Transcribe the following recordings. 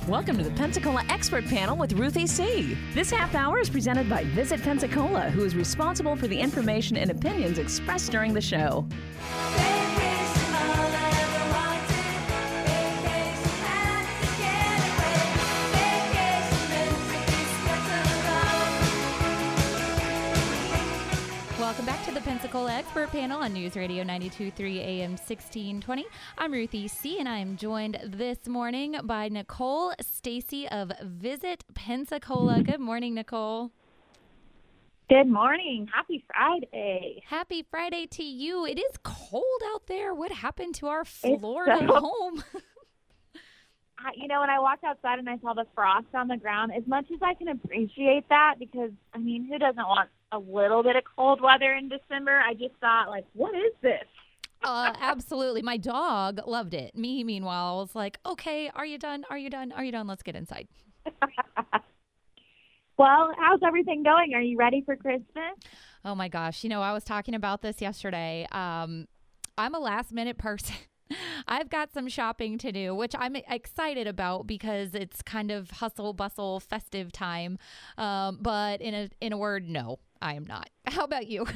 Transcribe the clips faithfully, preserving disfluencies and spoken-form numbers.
Welcome to the Pensacola Expert Panel with Ruthie C. This half hour is presented by Visit Pensacola, who is responsible for the information and opinions expressed during the show. Welcome back to the Pensacola Expert Panel on News Radio ninety-two point three A M sixteen twenty. I'm Ruthie C., and I am joined this morning by Nicole Stacy of Visit Pensacola. Good morning, Nicole. Good morning. Happy Friday. Happy Friday to you. It is cold out there. What happened to our Florida so- home? You know, when I walked outside and I saw the frost on the ground, as much as I can appreciate that, because, I mean, who doesn't want a little bit of cold weather in December? I just thought, like, what is this? uh, absolutely. My dog loved it. Me, meanwhile, was like, okay, are you done? Are you done? Are you done? Let's get inside. Well, how's everything going? Are you ready for Christmas? Oh, my gosh. You know, I was talking about this yesterday. Um, I'm a last minute person. I've got some shopping to do, which I'm excited about because it's kind of hustle, bustle, festive time. Um, but in a in a word, no, I am not. How about you?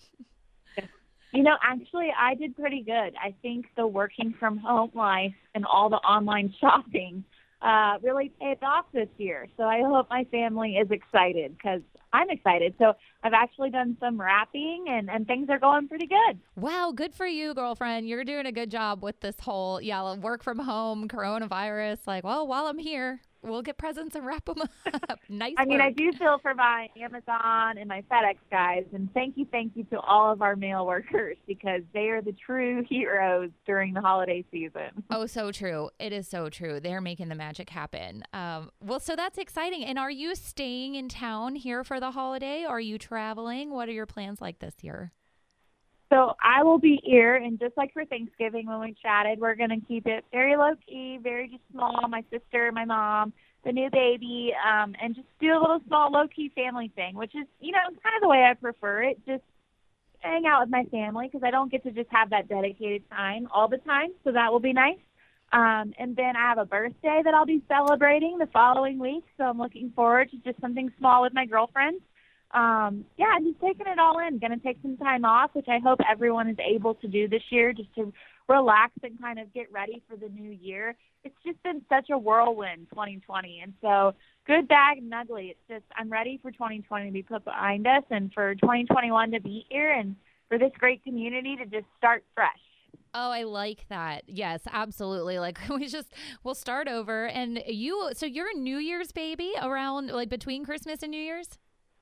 You know, actually, I did pretty good. I think the working from home life and all the online shopping uh, really paid off this year. So I hope my family is excited because I'm excited. So I've actually done some wrapping and, and things are going pretty good. Wow, good for you, girlfriend. You're doing a good job with this whole, yeah, work from home, coronavirus. Like, well, while I'm here, we'll get presents and wrap them up. Nice I mean, work. I do feel for my Amazon and my FedEx guys, and thank you, thank you to all of our mail workers because they are the true heroes during the holiday season. Oh, so true. It is so true. They're making the magic happen. Um, well, so that's exciting. And are you staying in town here for the holiday? Or are you traveling? What are your plans like this year? So I will be here, and just like for Thanksgiving when we chatted, we're going to keep it very low-key, very just small, my sister, my mom, the new baby, um, and just do a little small low-key family thing, which is, you know, kind of the way I prefer it, just hang out with my family because I don't get to just have that dedicated time all the time, so that will be nice. Um, and then I have a birthday that I'll be celebrating the following week, so I'm looking forward to just something small with my girlfriends. Um, yeah, I'm just taking it all in. Going to take some time off, which I hope everyone is able to do this year, just to relax and kind of get ready for the new year. It's just been such a whirlwind, twenty twenty, and so good, bad, and ugly. It's just I'm ready for twenty twenty to be put behind us and for twenty twenty-one to be here and for this great community to just start fresh. Oh, I like that. Yes, absolutely. Like we just, we'll start over. And you, so you're a New Year's baby around like between Christmas and New Year's?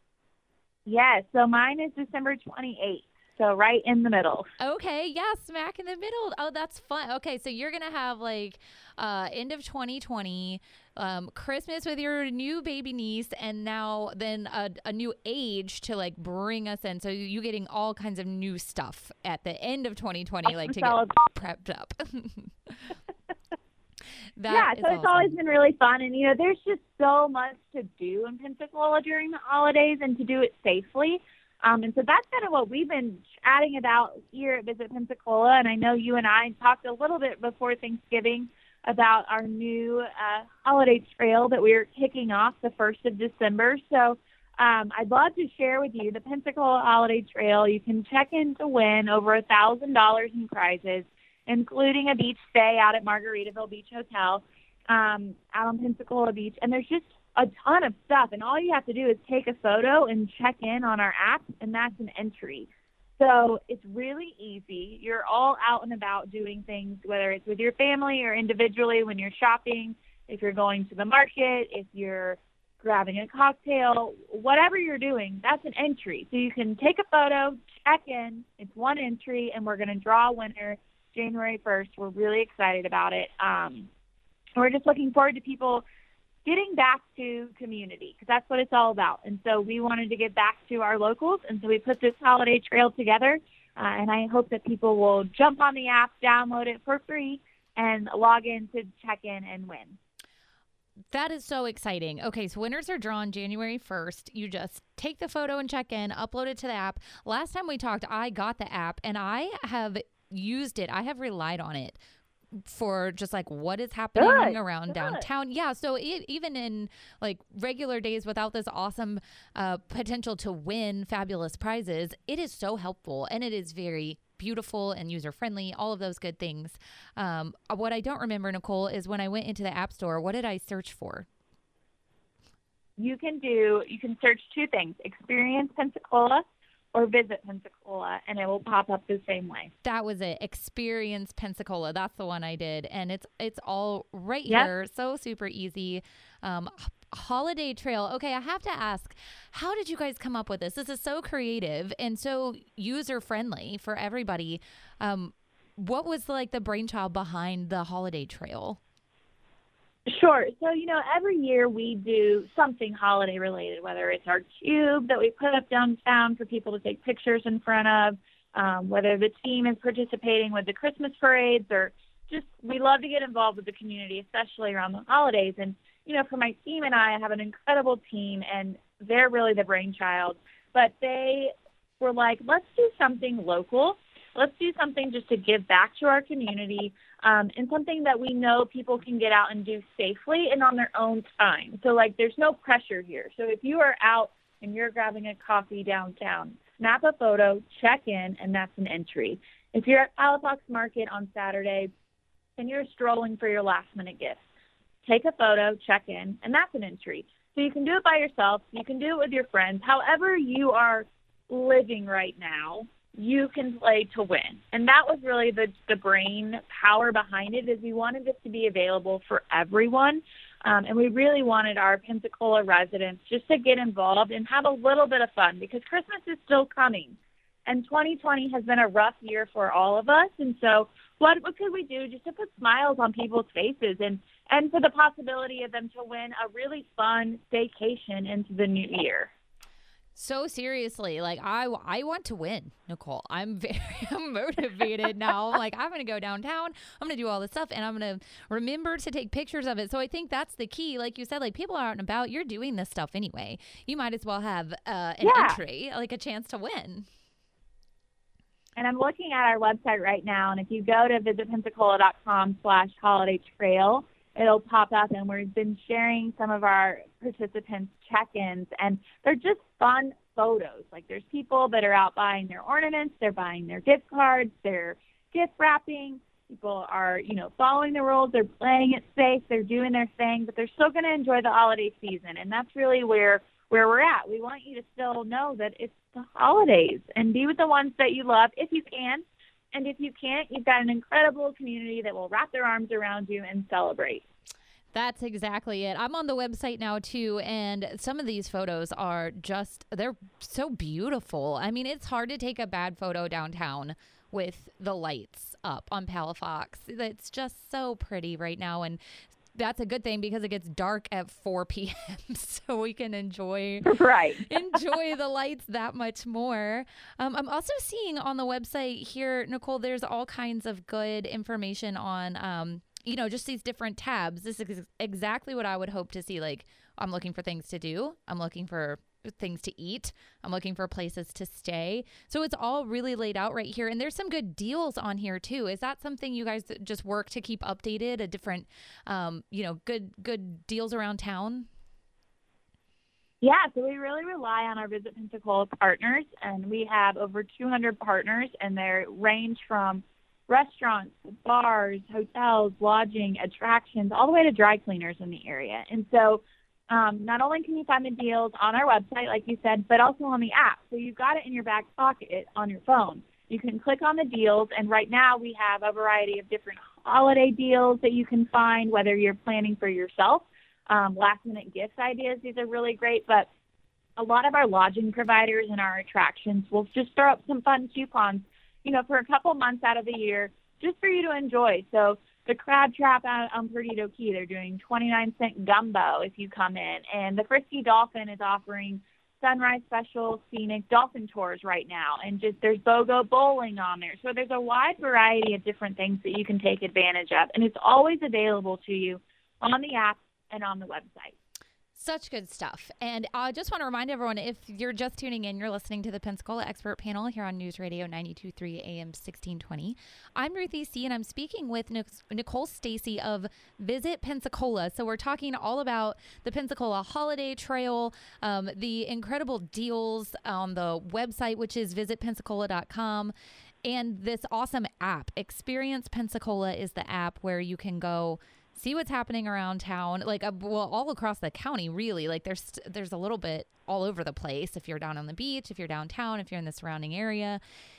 Yes, so mine is December twenty-eighth, so right in the middle. Okay, yeah, smack in the middle. Oh, that's fun. Okay, so you're going to have like uh, end of twenty twenty, um, Christmas with your new baby niece, and now then a, a new age to like bring us in. So you getting all kinds of new stuff at the end of twenty twenty, like to get prepped up. That yeah, so it's awesome. always been really fun. And, you know, there's just so much to do in Pensacola during the holidays and to do it safely. Um, and so that's kind of what we've been chatting about here at Visit Pensacola. And I know you and I talked a little bit before Thanksgiving about our new uh, holiday trail that we're kicking off the first of December. So um, I'd love to share with you the Pensacola Holiday Trail. You can check in to win over one thousand dollars in prizes, including a beach stay out at Margaritaville Beach Hotel um, out on Pensacola Beach. And there's just a ton of stuff. And all you have to do is take a photo and check in on our app, and that's an entry. So it's really easy. You're all out and about doing things, whether it's with your family or individually when you're shopping, if you're going to the market, if you're grabbing a cocktail, whatever you're doing, that's an entry. So you can take a photo, check in. It's one entry, and we're going to draw a winner January first. We're really excited about it. Um, we're just looking forward to people getting back to community because that's what it's all about. And so we wanted to get back to our locals, and so we put this holiday trail together. Uh, and I hope that people will jump on the app, download it for free, and log in to check in and win. That is so exciting. Okay, so winners are drawn January first. You just take the photo and check in, upload it to the app. Last time we talked, I got the app, and I have used it. I have relied on it for just like what is happening Good. around Good. downtown. Yeah. So it, even in like regular days without this awesome uh, potential to win fabulous prizes, it is so helpful and it is very beautiful and user friendly, all of those good things. Um, what I don't remember, Nicole, is when I went into the App Store, what did I search for? You can do, you can search two things, Experience Pensacola or Visit Pensacola, and it will pop up the same way. That was it. Experience Pensacola. That's the one I did. And it's it's all right Yep. here. So super easy. Um, h- holiday trail. Okay, I have to ask, how did you guys come up with this? This is so creative and so user friendly for everybody. Um, what was like the brainchild behind the holiday trail? Sure. So, you know, every year we do something holiday related, whether it's our cube that we put up downtown for people to take pictures in front of, um, whether the team is participating with the Christmas parades, or just we love to get involved with the community, especially around the holidays. And, you know, for my team and I, I have an incredible team, and they're really the brainchild. But they were like, let's do something local. Let's do something just to give back to our community, um, and something that we know people can get out and do safely and on their own time. So, like, there's no pressure here. So if you are out and you're grabbing a coffee downtown, snap a photo, check in, and that's an entry. If you're at Palafox Market on Saturday and you're strolling for your last-minute gifts, take a photo, check in, and that's an entry. So you can do it by yourself. You can do it with your friends. However you are living right now, you can play to win. And that was really the, the brain power behind it, is we wanted this to be available for everyone. Um, and we really wanted our Pensacola residents just to get involved and have a little bit of fun, because Christmas is still coming. And twenty twenty has been a rough year for all of us. And so what, what could we do just to put smiles on people's faces, and, and for the possibility of them to win a really fun vacation into the new year? So seriously, like I, I want to win, Nicole. I'm very I'm motivated now. Like I'm going to go downtown. I'm going to do all this stuff, and I'm going to remember to take pictures of it. So I think that's the key. Like you said, like people are out and about. You're doing this stuff anyway. You might as well have uh, an Yeah. entry, like a chance to win. And I'm looking at our website right now, and if you go to visitpensacola.com slash holiday trail, it'll pop up, and we've been sharing some of our participants' check-ins, and they're just fun photos. Like, there's people that are out buying their ornaments, they're buying their gift cards, they're gift wrapping. People are, you know, following the rules, they're playing it safe, they're doing their thing, but they're still going to enjoy the holiday season, and that's really where where we're at. We want you to still know that it's the holidays, and be with the ones that you love if you can. And if you can't, you've got an incredible community that will wrap their arms around you and celebrate. That's exactly it. I'm on the website now too, and some of these photos are just, they're so beautiful. I mean, it's hard to take a bad photo downtown with the lights up on Palafox. It's just so pretty right now, and that's a good thing because it gets dark at four p.m. so we can enjoy Right. enjoy the lights that much more. Um, I'm also seeing on the website here, Nicole, there's all kinds of good information on, um, you know, just these different tabs. This is ex- exactly what I would hope to see. Like, I'm looking for things to do. I'm looking for things to eat. I'm looking for places to stay. So it's all really laid out right here. And there's some good deals on here too. Is that something you guys just work to keep updated? A different, um, you know, good, good deals around town? Yeah, so we really rely on our Visit Pensacola partners, and we have over two hundred partners, and they range from restaurants, bars, hotels, lodging, attractions, all the way to dry cleaners in the area. And so Um, not only can you find the deals on our website, like you said, but also on the app. So you've got it in your back pocket on your phone. You can click on the deals, and right now we have a variety of different holiday deals that you can find, whether you're planning for yourself, um, last-minute gift ideas. These are really great, but a lot of our lodging providers and our attractions will just throw up some fun coupons, you know, for a couple months out of the year, just for you to enjoy. So the Crab Trap out on Perdido Key, they're doing twenty-nine cent gumbo if you come in. And the Frisky Dolphin is offering Sunrise Special Scenic Dolphin Tours right now. And just there's BOGO Bowling on there. So there's a wide variety of different things that you can take advantage of. And it's always available to you on the app and on the website. Such good stuff. And I just want to remind everyone, if you're just tuning in, you're listening to the Pensacola Expert Panel here on News Radio ninety-two point three A M sixteen twenty. I'm Ruthie C., and I'm speaking with Nicole Stacy of Visit Pensacola. So we're talking all about the Pensacola Holiday Trail, um, the incredible deals on the website, which is visit pensacola dot com. And this awesome app. Experience Pensacola is the app where you can go see what's happening around town, like uh, well, all across the county, really. Like there's there's a little bit all over the place. If you're down on the beach, if you're downtown, if you're in the surrounding area.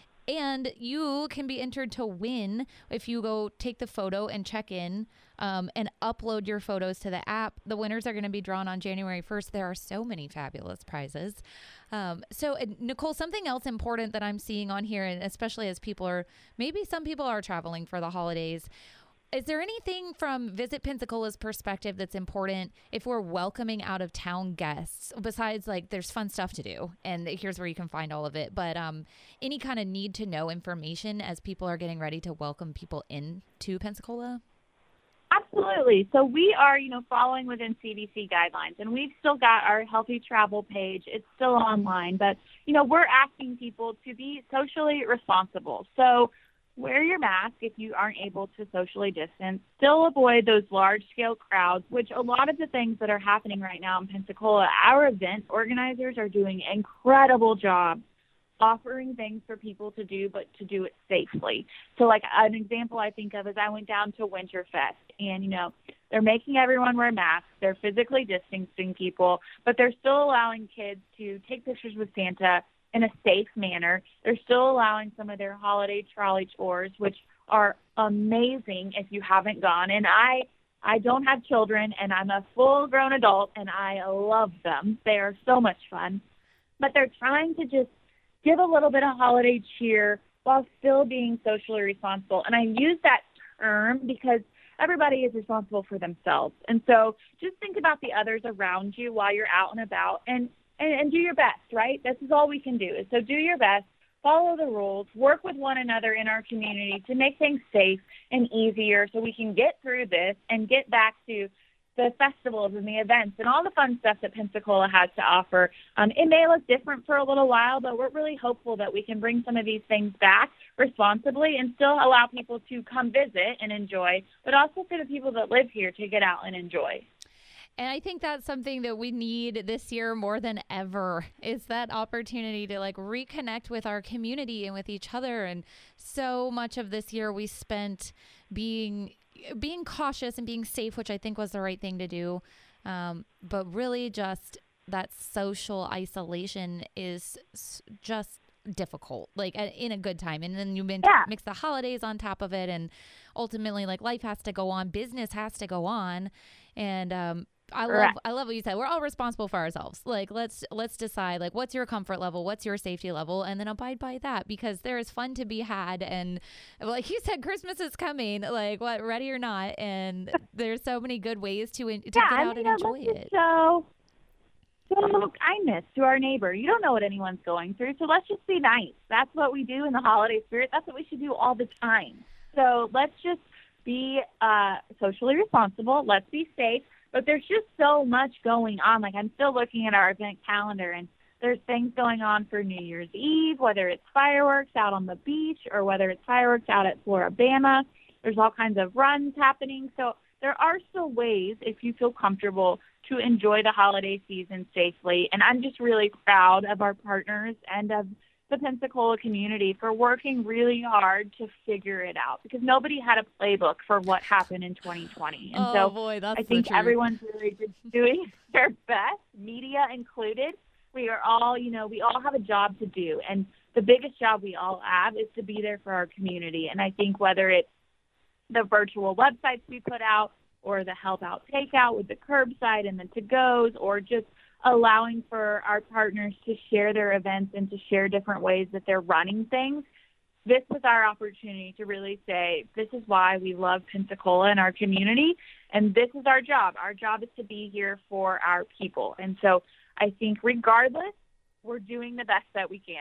And you can be entered to win if you go take the photo and check in um, and upload your photos to the app. The winners are going to be drawn on January first. There are so many fabulous prizes. Um, so, uh, Nicole, something else important that I'm seeing on here, and especially as people are, maybe some people are traveling for the holidays. Is there anything from Visit Pensacola's perspective that's important if we're welcoming out of town guests, besides like there's fun stuff to do and here's where you can find all of it, but um, any kind of need to know information as people are getting ready to welcome people into Pensacola? Absolutely. So we are, you know, following within C D C guidelines, and we've still got our healthy travel page. It's still online, but, you know, we're asking people to be socially responsible. So wear your mask if you aren't able to socially distance. Still avoid those large-scale crowds, which a lot of the things that are happening right now in Pensacola, our event organizers are doing an incredible job offering things for people to do, but to do it safely. So, like, an example I think of is I went down to Winterfest, and, you know, they're making everyone wear masks. They're physically distancing people, but they're still allowing kids to take pictures with Santa in a safe manner. They're still allowing some of their holiday trolley tours, which are amazing if you haven't gone. And I I don't have children, and I'm a full-grown adult, and I love them. They are so much fun. But they're trying to just give a little bit of holiday cheer while still being socially responsible. And I use that term because everybody is responsible for themselves. And so just think about the others around you while you're out and about, and And, and do your best, right? This is all we can do. So do your best, follow the rules, work with one another in our community to make things safe and easier so we can get through this and get back to the festivals and the events and all the fun stuff that Pensacola has to offer. Um, it may look different for a little while, but we're really hopeful that we can bring some of these things back responsibly and still allow people to come visit and enjoy, but also for the people that live here to get out and enjoy. And I think that's something that we need this year more than ever, is that opportunity to like reconnect with our community and with each other. And so much of this year we spent being being cautious and being safe, which I think was the right thing to do. Um, but really just that social isolation is just difficult, like in a good time. And then you mix, yeah. mix the holidays on top of it. And ultimately, like, life has to go on. Business has to go on. And, um, I love, Correct. I love what you said. We're all responsible for ourselves. Like, let's, let's decide, like, what's your comfort level? What's your safety level? And then abide by that, because there is fun to be had. And like you said, Christmas is coming, like, what, ready or not. And there's so many good ways to, to yeah, get I out mean, and uh, enjoy let's it. just show, show a little kindness to our neighbor. You don't know what anyone's going through, so let's just be nice. That's what we do in the holiday spirit. That's what we should do all the time. So let's just be uh, socially responsible. Let's be safe. But there's just so much going on. Like, I'm still looking at our event calendar, and there's things going on for New Year's Eve, whether it's fireworks out on the beach or whether it's fireworks out at Floribama. There's all kinds of runs happening. So there are still ways, if you feel comfortable, to enjoy the holiday season safely. And I'm just really proud of our partners and of the Pensacola community for working really hard to figure it out, because nobody had a playbook for what happened in twenty twenty. And oh, so boy, that's I think the truth. everyone's really just doing their best, media included. We are all, you know, we all have a job to do. And the biggest job we all have is to be there for our community. And I think whether it's the virtual websites we put out or the help out takeout with the curbside and the to-goes, or just allowing for our partners to share their events and to share different ways that they're running things, this was our opportunity to really say, this is why we love Pensacola and our community, and this is our job. Our job is to be here for our people. And so I think regardless, we're doing the best that we can.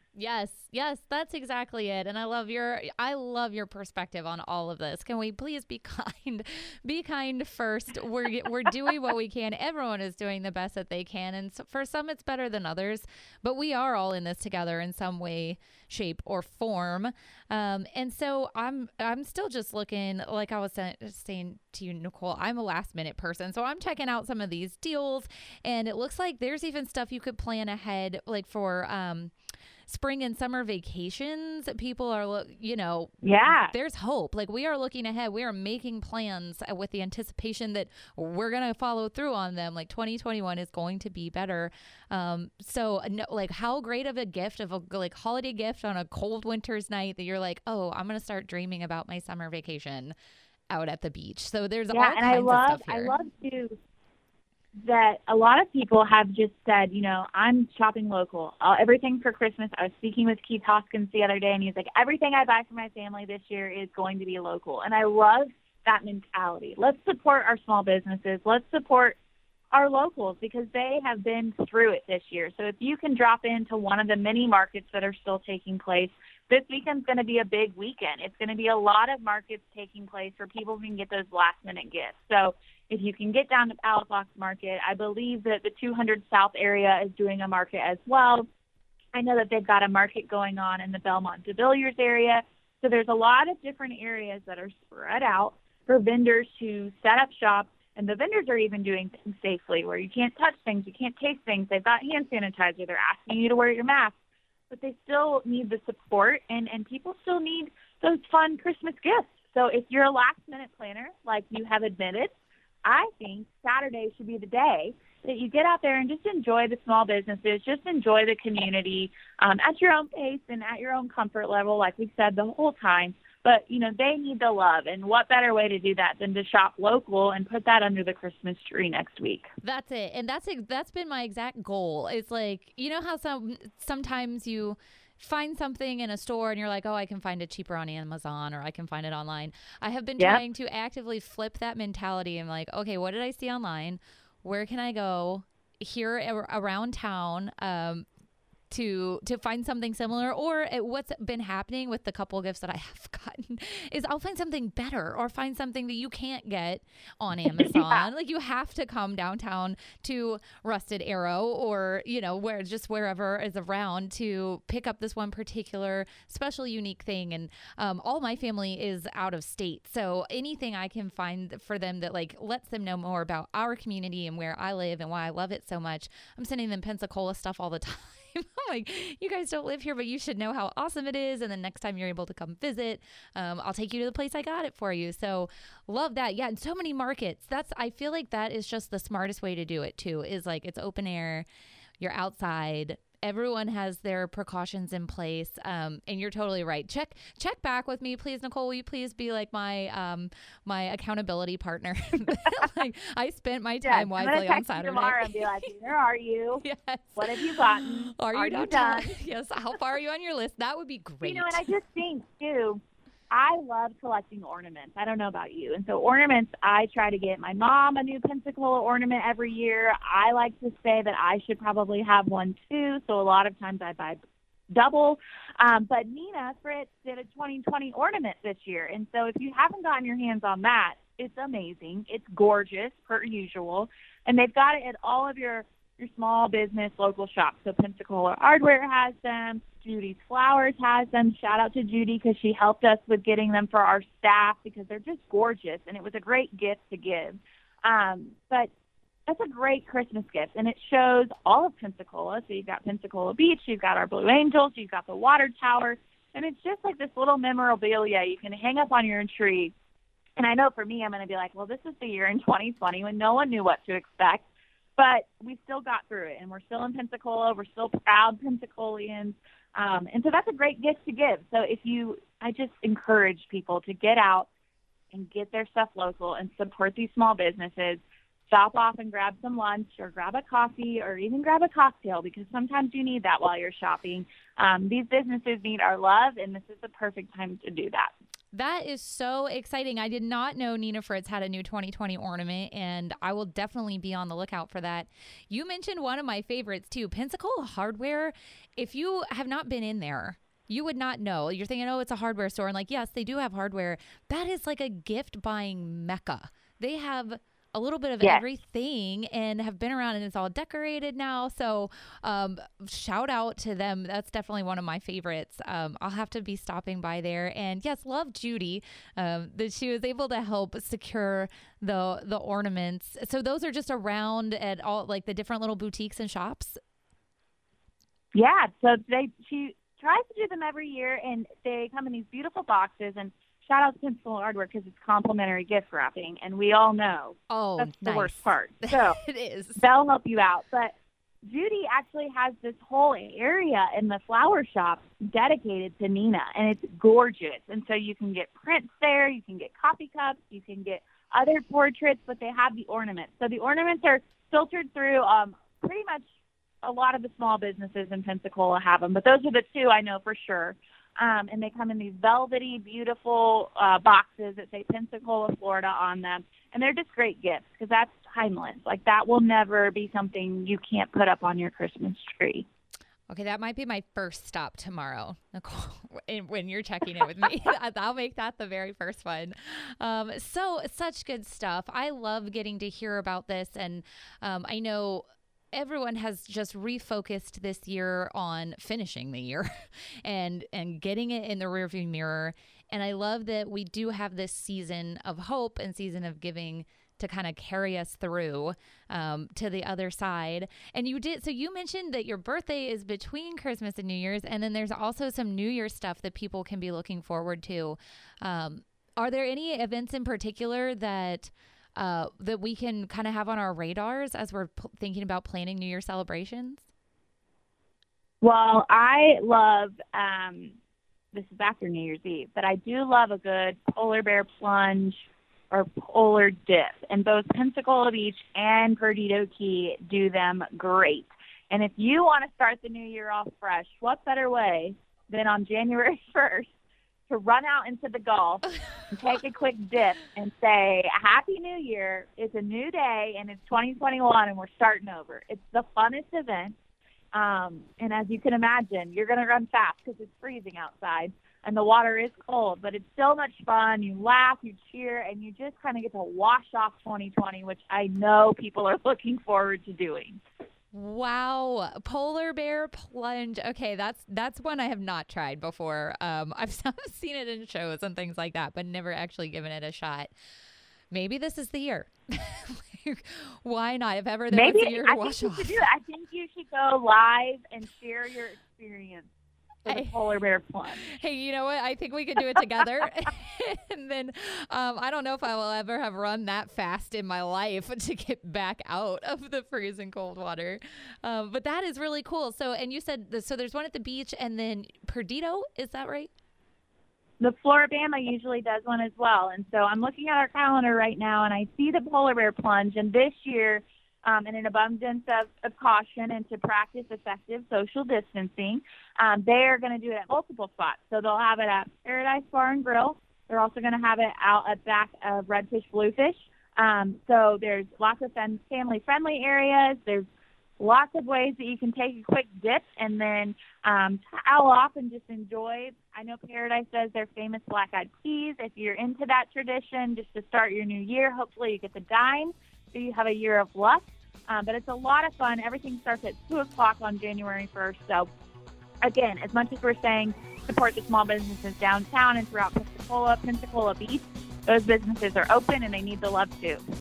Yes, yes, that's exactly it. And I love your I love your perspective on all of this. Can we please be kind? Be kind first. We're we're doing what we can. Everyone is doing the best that they can, and so for some it's better than others, but we are all in this together in some way, shape, or form. Um, and so I'm I'm still just looking, like I was sa- saying to you, Nicole, I'm a last minute person. So I'm checking out some of these deals, and it looks like there's even stuff you could plan ahead, like for um spring and summer vacations. People are, lo- you know, Yeah. there's hope. Like, we are looking ahead. We are making plans uh, with the anticipation that we're going to follow through on them. Like, twenty twenty-one is going to be better. Um, so, no, like, how great of a gift, of a like holiday gift on a cold winter's night that you're like, oh, I'm going to start dreaming about my summer vacation out at the beach. So there's Yeah, all and kinds I love, of stuff here. I love too that a lot of people have just said, you know, I'm shopping local. Uh, everything for Christmas. I was speaking with Keith Hoskins the other day, and he's like, everything I buy for my family this year is going to be local. And I love that mentality. Let's support our small businesses. Let's support our locals because they have been through it this year. So if you can drop into one of the many markets that are still taking place, this weekend's going to be a big weekend. It's going to be a lot of markets taking place where people can get those last-minute gifts. So if you can get down to Palafox Market, I believe that the two hundred South area is doing a market as well. I know that they've got a market going on in the Belmont de Villiers area. So there's a lot of different areas that are spread out for vendors to set up shop. And the vendors are even doing things safely where you can't touch things, you can't taste things. They've got hand sanitizer. They're asking you to wear your mask. But they still need the support, and, and people still need those fun Christmas gifts. So if you're a last-minute planner, like you have admitted, I think Saturday should be the day that you get out there and just enjoy the small businesses, just enjoy the community um, at your own pace and at your own comfort level, like we said the whole time. But, you know, they need the love. And what better way to do that than to shop local and put that under the Christmas tree next week? That's it. And that's that's been my exact goal. It's like, you know how some sometimes you find something in a store and you're like, oh, I can find it cheaper on Amazon or I can find it online. I have been Yep. trying to actively flip that mentality. I'm like, okay, what did I see online? Where can I go here a- around town? Um, to to find something similar, or it, what's been happening with the couple gifts that I have gotten is I'll find something better or find something that you can't get on Amazon. Yeah. Like, you have to come downtown to Rusted Arrow or, you know, where just wherever is around to pick up this one particular special unique thing. And um, all my family is out of state. So anything I can find for them that like lets them know more about our community and where I live and why I love it so much, I'm sending them Pensacola stuff all the time. I'm like, you guys don't live here, but you should know how awesome it is. And then next time you're able to come visit, um, I'll take you to the place I got it for you. So love that. Yeah. And so many markets. That's, I feel like that is just the smartest way to do it too, is like, it's open air, you're outside. Everyone has their precautions in place. Um, and you're totally right. Check, check back with me, please. Nicole, will you please be like my, um, my accountability partner? Like, I spent my time Yes, wisely I'm gonna on text Saturday. you tomorrow and be like, where are you? Yes. What have you gotten? Are you, Are you done? done? Yes. How far are you on your list? That would be great. You know, and I just think, too, I love collecting ornaments. I don't know about you. And so ornaments, I try to get my mom a new Pensacola ornament every year. I like to say that I should probably have one, too. So a lot of times I buy double. Um, but Nina Fritz did a twenty twenty ornament this year. And so if you haven't gotten your hands on that, it's amazing. It's gorgeous, per usual. And they've got it at all of your, your small business local shops. So Pensacola Hardware has them. Judy's Flowers has them. Shout out to Judy because she helped us with getting them for our staff because they're just gorgeous, and it was a great gift to give. Um, but that's a great Christmas gift, and it shows all of Pensacola. So you've got Pensacola Beach, you've got our Blue Angels, you've got the water tower, and it's just like this little memorabilia you can hang up on your tree. And I know for me, I'm going to be like, well, this is the year in twenty twenty when no one knew what to expect, but we still got through it, and we're still in Pensacola. We're still proud Pensacolians. Um, and so that's a great gift to give. So if you, I just encourage people to get out and get their stuff local and support these small businesses. Stop off and grab some lunch or grab a coffee or even grab a cocktail because sometimes you need that while you're shopping. Um, these businesses need our love, and this is the perfect time to do that. That is so exciting. I did not know Nina Fritz had a new twenty twenty ornament, and I will definitely be on the lookout for that. You mentioned one of my favorites, too, Pensacola Hardware. If you have not been in there, you would not know. You're thinking, oh, it's a hardware store. And like, yes, they do have hardware. That is like a gift buying mecca. They have a little bit of yes. everything and have been around, and it's all decorated now. So um, shout out to them. That's definitely one of my favorites. Um, I'll have to be stopping by there. And yes, love Judy um, that she was able to help secure the the ornaments. So those are just around at all, like the different little boutiques and shops. Yeah. So they she tries to do them every year, and they come in these beautiful boxes. And shout out to Pensacola Hardware because it's complimentary gift wrapping, and we all know oh, that's nice. the worst part. So it is. They'll help you out. But Judy actually has this whole area in the flower shop dedicated to Nina, and it's gorgeous. And so you can get prints there, you can get coffee cups, you can get other portraits, but they have the ornaments. So the ornaments are filtered through um, pretty much a lot of the small businesses in Pensacola have them, but those are the two I know for sure. Um, and they come in these velvety, beautiful uh, boxes that say Pensacola, Florida on them. And they're just great gifts because that's timeless. Like, that will never be something you can't put up on your Christmas tree. Okay, that might be my first stop tomorrow, Nicole, when you're checking in with me. I'll make that the very first one. Um, so, such good stuff. I love getting to hear about this. And um, I know everyone has just refocused this year on finishing the year and and getting it in the rearview mirror. And I love that we do have this season of hope and season of giving to kind of carry us through um, to the other side. And you did, so you mentioned that your birthday is between Christmas and New Year's, and then there's also some New Year's stuff that people can be looking forward to. Um, are there any events in particular that Uh, that we can kind of have on our radars as we're p- thinking about planning New Year celebrations? Well, I love, um, this is after New Year's Eve, but I do love a good polar bear plunge or polar dip. And both Pensacola Beach and Perdido Key do them great. And if you want to start the new year off fresh, what better way than on January first to run out into the Gulf and take a quick dip and say, Happy New Year, it's a new day, and it's twenty twenty-one, and we're starting over. It's the funnest event, um, and as you can imagine, you're going to run fast because it's freezing outside, and the water is cold, but it's so much fun. You laugh, you cheer, and you just kind of get to wash off twenty twenty, which I know people are looking forward to doing. Wow. Polar bear plunge. Okay, that's that's one I have not tried before. Um, I've seen it in shows and things like that, but never actually given it a shot. Maybe this is the year. Why not? If ever there Maybe, was a year to I wash think off. you should do it. I think you should go live and share your experience for the I, polar bear plunge. Hey, you know what? I think we could do it together. And then um, I don't know if I will ever have run that fast in my life to get back out of the freezing cold water. Um, but that is really cool. So, and you said, so there's one at the beach and then Perdido, is that right? The Floribama usually does one as well. And so I'm looking at our calendar right now, and I see the polar bear plunge. And this year, um, in an abundance of, of caution and to practice effective social distancing, um, they are going to do it at multiple spots. So they'll have it at Paradise Bar and Grill. They're also going to have it out at back of Redfish Bluefish. Um, so there's lots of fam- family-friendly areas. There's lots of ways that you can take a quick dip and then um, towel off and just enjoy. I know Paradise does their famous black-eyed peas. If you're into that tradition, just to start your new year, hopefully you get the dime so you have a year of luck. Um, but it's a lot of fun. Everything starts at two o'clock on January first. So, again, as much as we're saying support the small businesses downtown and throughout Pensacola, Pensacola Beach, those businesses are open and they need the love too.